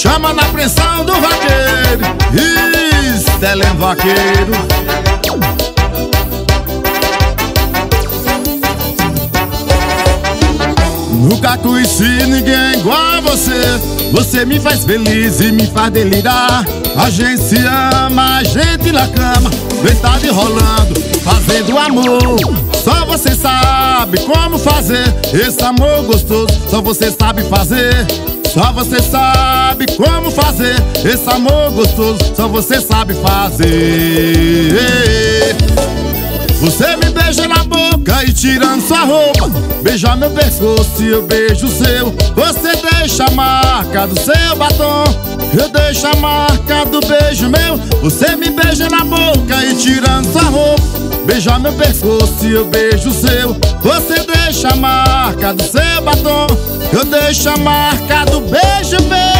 chama na pressão do vaqueiro. Estelém Vaqueiro. Nunca conheci ninguém igual a você. Você me faz feliz e me faz delirar. A gente se ama, a gente na cama, deitado e rolando, fazendo amor. Só você sabe como fazer esse amor gostoso. Só você sabe fazer. Só você sabe como fazer esse amor gostoso. Só você sabe fazer. Você me beija na boca e tirando sua roupa, beija meu pescoço e eu beijo o seu. Você deixa a marca do seu batom, eu deixo a marca do beijo meu. Você me beija na boca e tirando sua roupa, beija meu pescoço e eu beijo o seu. Você deixa a marca do seu batom, eu deixo a marca do beijo meu.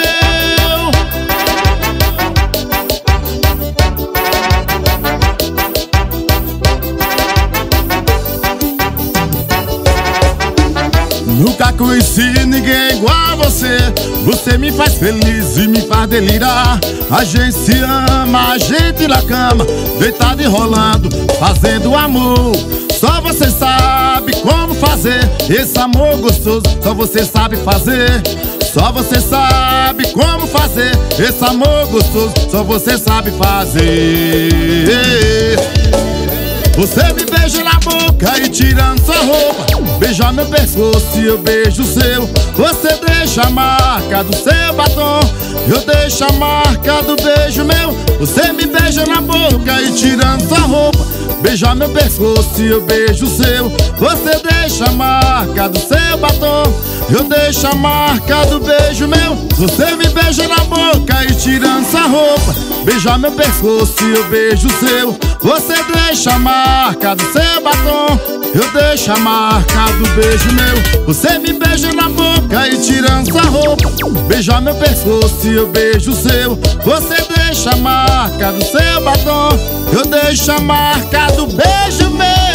Nunca conheci ninguém igual a você. Você me faz feliz e me faz delirar. A gente se ama, a gente na cama, deitado e rolando, fazendo amor. Só você sabe como fazer esse amor gostoso. Só você sabe fazer. Só você sabe como fazer esse amor gostoso. Só você sabe fazer. Você me beija na boca e tirando sua roupa, beija meu pescoço e eu beijo o seu. Você deixa a marca do seu batom, eu deixo a marca do beijo meu. Você me beija na boca e tirando sua roupa, beija meu pescoço e eu beijo o seu. Você deixa a marca do seu batom, eu deixo a marca do beijo meu. Você me beija na boca e tirando sua roupa, beija meu pescoço e eu beijo o seu. Você deixa a marca do seu batom, eu deixo a marca do beijo meu. Você me beija na boca e tirando sua roupa, beija meu pescoço e eu beijo o seu. Você deixa a marca do seu batom, eu deixo a marca do beijo meu.